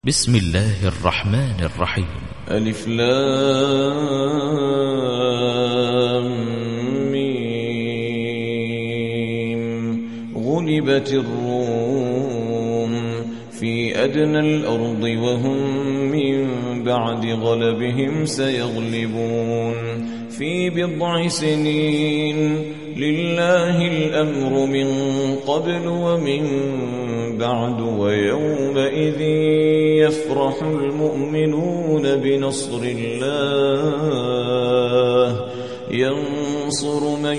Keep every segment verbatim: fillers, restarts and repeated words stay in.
بسم الله الرحمن الرحيم. ألف لام ميم. غلبت الروم في أدنى الأرض وهم من بعد غلبهم سيغلبون في بضع سنين لله الأمر من قبل ومن بعد ويومئذ يفرح المؤمنون بنصر الله ينصر من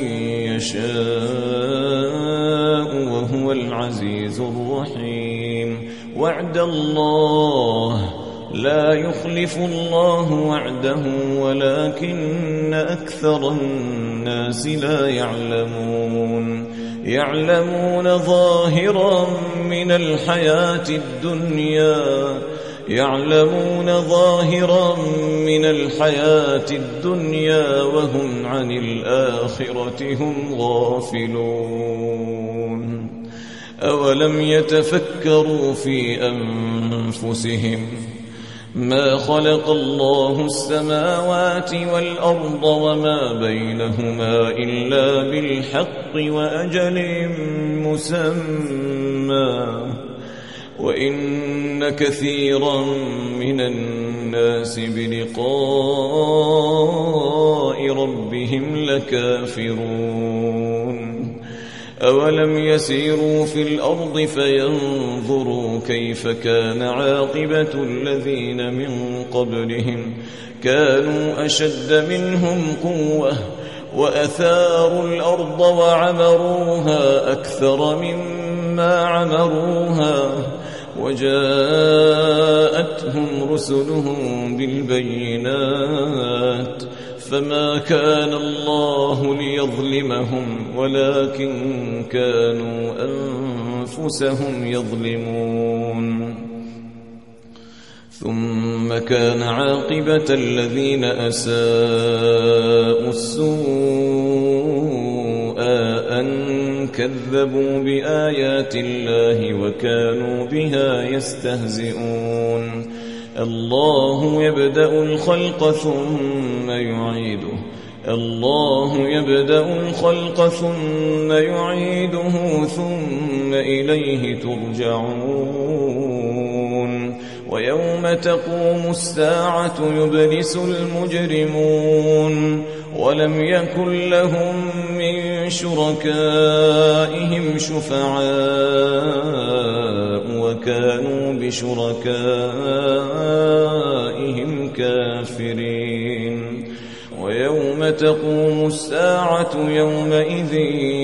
يشاء وهو العزيز الرحيم. وعد الله لا يخلف الله وعده ولكن أكثر الناس لا يعلمون. يعلمون ظاهرا من الحياة الدنيا يعلمون ظاهرا من الحياة الدنيا وهم عن الآخرة هم غافلون. أولم يتفكروا في أنفسهم ما خلق الله السماوات والأرض وما بينهما إلا بالحق وأجل مسمى وإن كثيرا من الناس بلقاء ربهم لكافرون. أولم يسيروا في الأرض فينظروا كيف كان عاقبة الذين من قبلهم كانوا أشد منهم قوة وأثاروا الأرض وعمروها أكثر مما عمروها وجاءتهم رسلهم بالبينات فما كان الله ليظلمهم ولكن كانوا أنفسهم يظلمون. ثم كان عاقبة الذين أساءوا السوء أن كذبوا بآيات الله وكانوا بها يستهزئون. الله يبدأ الخلق ثم يعيده الله يبدأ الخلق ثم يعيده ثم إليه ترجعون. ويوم تقوم الساعة يبلس المجرمون ولم يكن لهم من شركائهم شفعاء وكانوا بشركائهم كافرين. ويوم تقوم الساعة يومئذ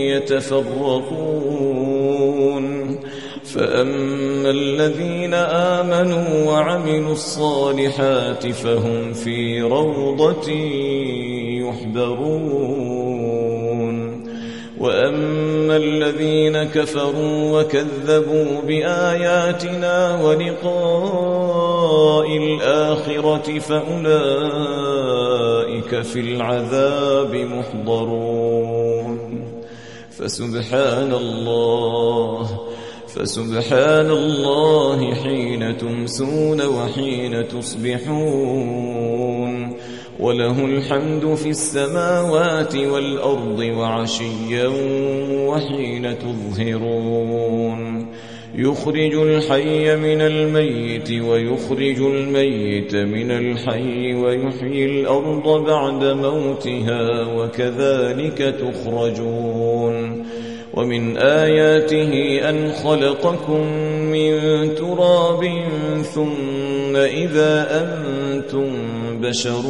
يتفرقون فأما الذين آمنوا وعملوا الصالحات فهم في روضة يحبرون. وأما الذين كفروا وكذبوا بآياتنا ولقاء الآخرة فأولئك في العذاب محضرون. فسبحان الله فسبحان الله حين تمسون وحين تصبحون وله الحمد في السماوات والأرض وعشيا وحين تظهرون. يخرج الحي من الميت ويخرج الميت من الحي ويحيي الأرض بعد موتها وكذلك تخرجون. ومن آياته أن خلقكم من تراب ثم إذا أنتم بشر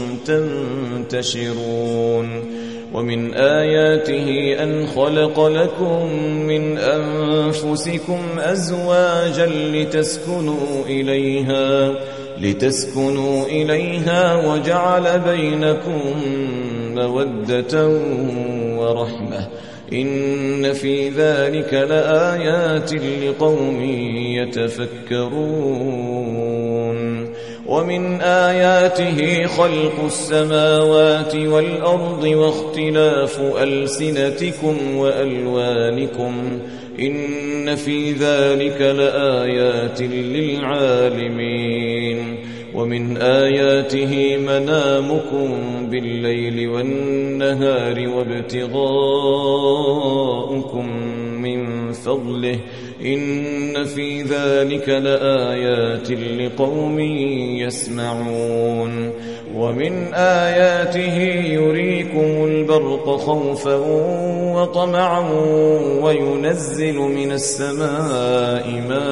تنتشرون. ومن آياته أن خلق لكم من أنفسكم أزواجا لتسكنوا إليها لتسكنوا إليها وجعل بينكم مودة ورحمة إن في ذلك لآيات لقوم يتفكرون. ومن آياته خلق السماوات والأرض واختلاف ألسنتكم وألوانكم إن في ذلك لآيات للعالمين ومن آياته منامكم بالليل والنهار وابتغاؤكم من فضله إن في ذلك لآيات لقوم يسمعون ومن آياته يريكم البرق خوفا وطمعا وينزل من السماء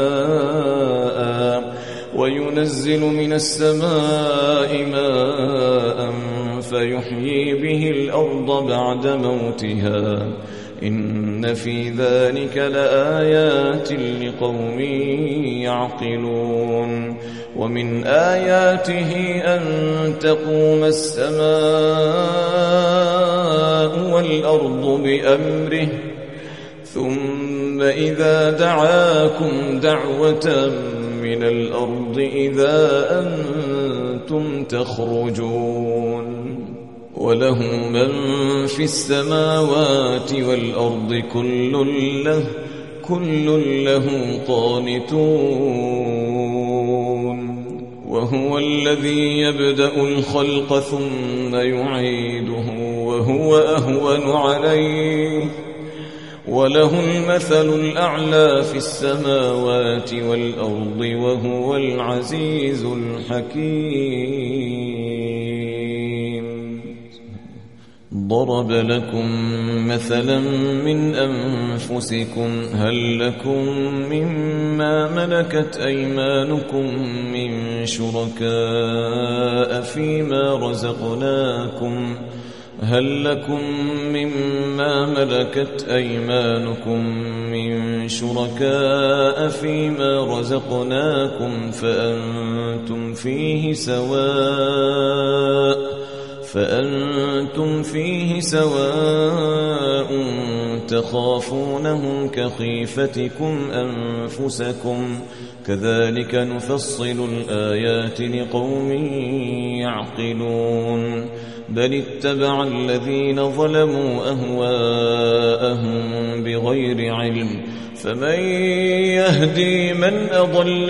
ماء وينزل من السماء ماء فيحيي به الأرض بعد موتها إن في ذلك لآيات لقوم يعقلون ومن آياته أن تقوم السماء والأرض بأمره ثم إذا دعاكم دعوة من الأرض إذا أنتم تخرجون وله من في السماوات والأرض كل له كل له قانتون وهو الذي يبدأ الخلق ثم يعيده وهو أهون عليه وله المثل الأعلى في السماوات والأرض وهو العزيز الحكيم ضرب لكم مثلا من أنفسكم هل لكم مما ملكت أيمانكم من شركاء فيما رزقناكم هل لكم مما ملكت أيمانكم من شركاء فيما رزقناكم فأنتم فيه سواء فأنتم فيه سواء تخافونهم كخيفتكم أنفسكم كذلك نفصل الآيات لقوم يعقلون بل اتبع الذين ظلموا أهواءهم بغير علم فمن يهدي من أضل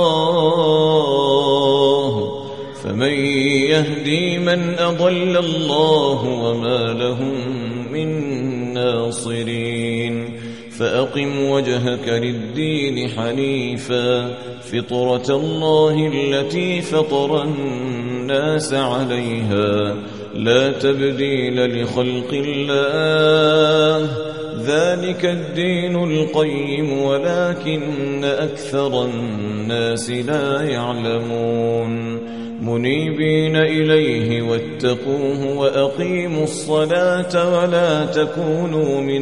الله فمن يهدي من أضل الله وما لهم من ناصرين فأقم وجهك للدين حنيفا فطرة الله التي فطر الناس عليها لا تبديل لخلق الله ذلك الدين القيم ولكن أكثر الناس لا يعلمون منيبين إليه واتقوه وأقيموا الصلاة ولا تكونوا من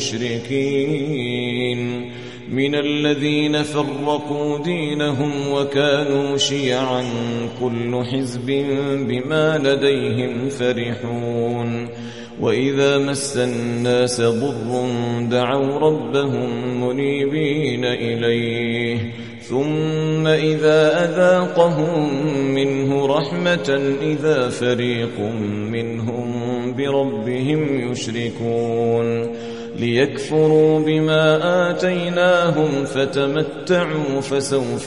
المشركين من الذين فرقوا دينهم وكانوا شيعا كل حزب بما لديهم فرحون وإذا مس الناس ضر دعوا ربهم منيبين إليه ثم إذا أذاقهم منه رحمة إذا فريق منهم بربهم يشركون ليكفروا بما آتيناهم فتمتعوا فسوف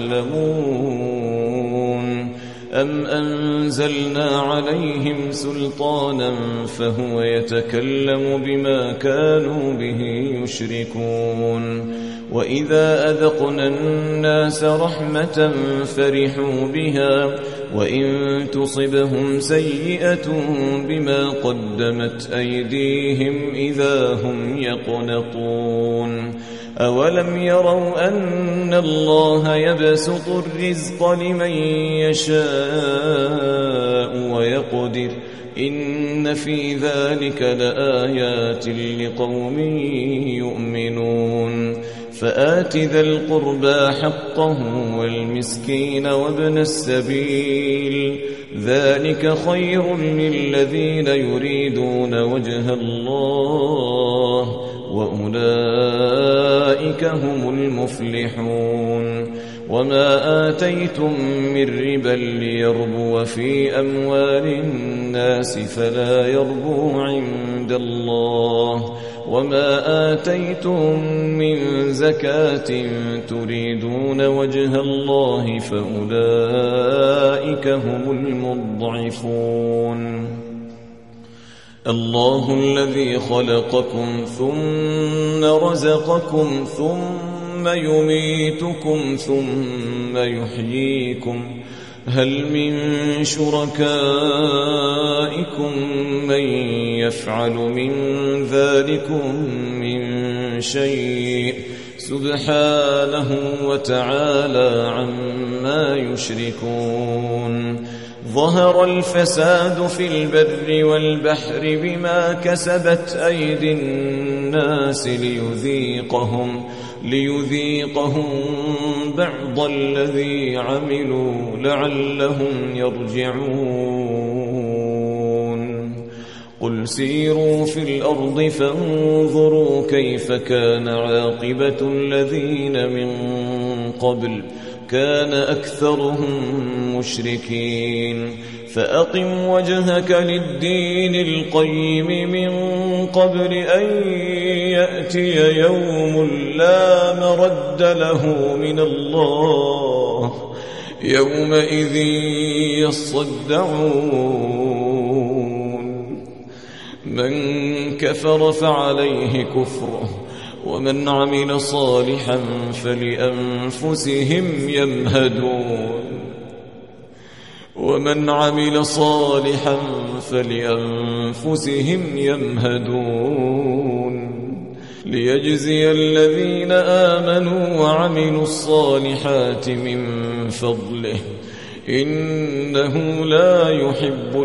تعلمون أم أنزلنا عليهم سلطانا فهو يتكلم بما كانوا به يشركون وإذا أذقنا الناس رحمة فرحوا بها وإن تصبهم سيئة بما قدمت أيديهم إذا هم يقنطون أولم يروا أن الله يبسط الرزق لمن يشاء ويقدر إن في ذلك لآيات لقوم يؤمنون فآت ذا القربى حقه والمسكين وابن السبيل ذلك خير للذين يريدون وجه الله وأولئك هم المفلحون وما آتيتم من ربا ليربو في أموال الناس فلا يربو عند الله وما آتيتم من زكاة تريدون وجه الله فأولئك هم المضعفون. الله الذي خلقكم ثم رزقكم ثم يميتكم ثم يحييكم هل من شركائكم من يفعل من ذلكم من شيء سبحانه وتعالى عما يشركون. ظهر الفساد في البر والبحر بما كسبت أيدي الناس ليذيقهم ليذيقهم بعض الذي عملوا لعلهم يرجعون. قل سيروا في الأرض فانظروا كيف كان عاقبة الذين من قبل كان أكثرهم مشركين. فأقم وجهك للدين القيم من قبل أن يأتي يوم لا مرد له من الله يومئذ يصدعون. من كفر فعليه كفره ومن عمل صالحا فلأنفسهم يمهدون ومن عمل صالحا فلأنفسهم يمهدون ليجزي الذين آمنوا وعملوا الصالحات من فضله إنه لا يحب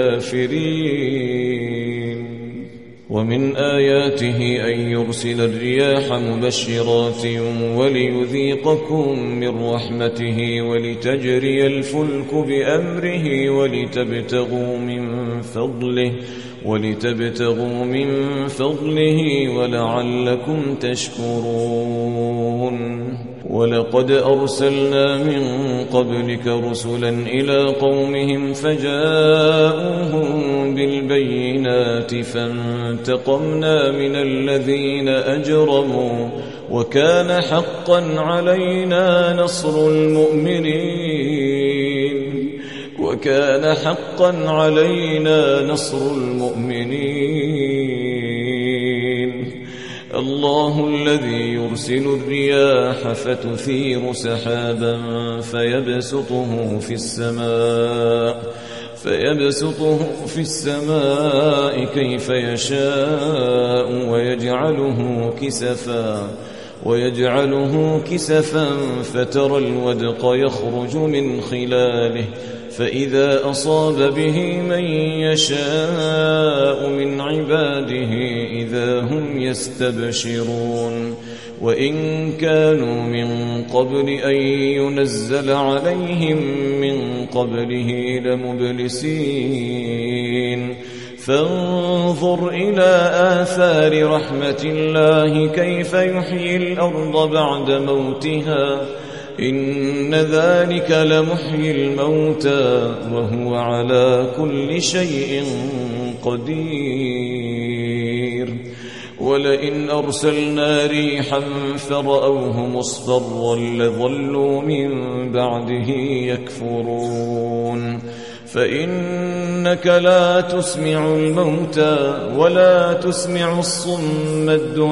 الكافرين. ومن آياته أن يرسل الرياح مبشرات وليذيقكم من رحمته ولتجري الفلك بأمره ولتبتغوا من فضله ولتبتغوا من فضله ولعلكم تشكرون. ولقد أرسلنا من قبلك رسلا إلى قومهم فجاءوهم بالبينات فانتقمنا من الذين أجرموا وكان حقا علينا نصر المؤمنين وكان حقا علينا نصر المؤمنين. الله الذي يرسل الرياح فتثير سحابا فيبسطه في السماء فيبسطه في السماء كيف يشاء ويجعله كسفا ويجعله كسفا فترى الودق يخرج من خلاله فإذا أصاب به من يشاء من عباده إذا هم يستبشرون. وإن كانوا من قبل أن ينزل عليهم من قبله لمبلسين. فانظر إلى آثار رحمة الله كيف يحيي الأرض بعد موتها إن ذلك لمحيي الموتى وهو على كل شيء قدير. ولئن أرسلنا ريحا فرأوه مصفرا لظلوا من بعده يكفرون. فإنك لا تسمع الموتى ولا تسمع الصم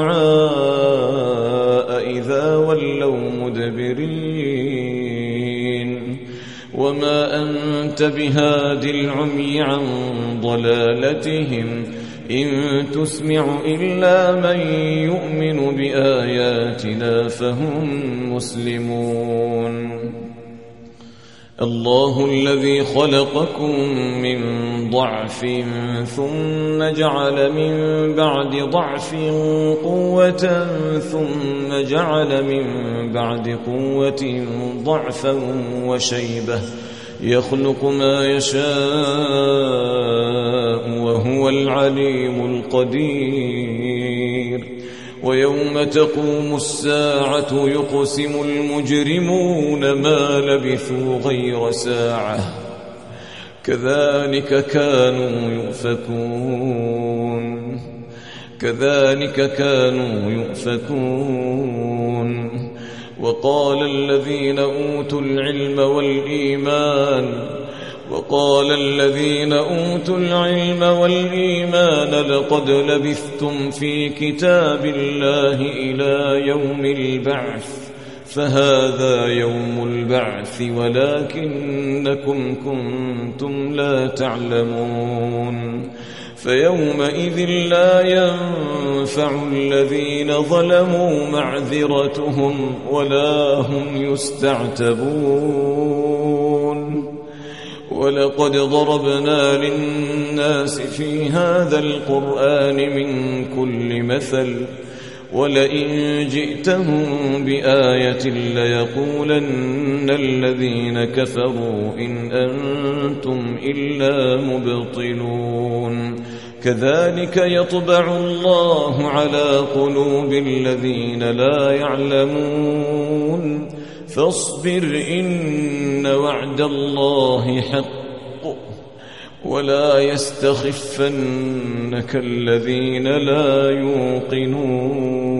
الدعاء إذا ولوا مدبرين. وما أنت بهاد العمي عن ضلالتهم إن تسمع إلا من يؤمن بآياتنا فهم مسلمون. الله الذي خلقكم من ضعف ثم جعل من بعد ضعف قوة ثم جعل من بعد قوة ضعفا وشيبة يخلق ما يشاء وهو العليم القدير. ويوم تقوم الساعة يقسم المجرمون ما لبثوا غير ساعة كذلك كانوا يؤفكون كذلك كانوا يؤفكون وقال الذين أوتوا العلم والإيمان وقال الذين أوتوا العلم والإيمان لقد لبثتم في كتاب الله إلى يوم البعث فهذا يوم البعث ولكنكم كنتم لا تعلمون فيومئذ لا ينفع الذين ظلموا معذرتهم ولا هم يستعتبون ولقد ضربنا للناس في هذا القرآن من كل مثل ولئن جئتهم بآية ليقولن الذين كفروا إن أنتم إلا مبطلون كذلك يطبع الله على قلوب الذين لا يعلمون فاصبر إن وعد الله حق ولا يستخفنك الذين لا يوقنون